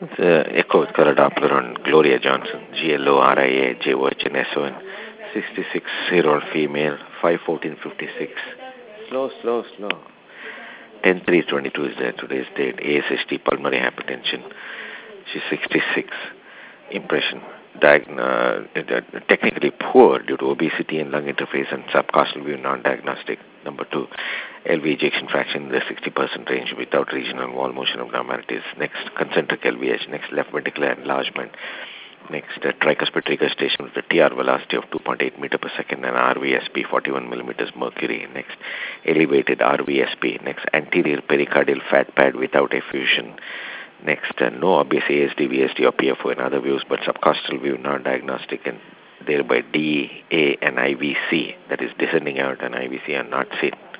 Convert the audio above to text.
It's Echo with color Doppler on Gloria Johnson, GLORIA, JOHN, 66-year-old female, 5/14/56. Slow. 10/3/22 is there today's date. ASHT, pulmonary hypertension. She's 66. Impression. Technically poor due to obesity and lung interface and subcostal view non-diagnostic. Number 2, LV ejection fraction in the 60% range without regional wall motion abnormalities. Next, concentric LVH. Next, left ventricular enlargement. Next, tricuspid regurgitation with a TR velocity of 2.8 meter per second and RVSP 41 millimeters mercury. Next, elevated RVSP. Next, anterior pericardial fat pad without effusion. Next, no obvious ASD, VSD or PFO in other views, but subcostal view non-diagnostic and thereby DA and IVC, that is descending out and IVC are not seen.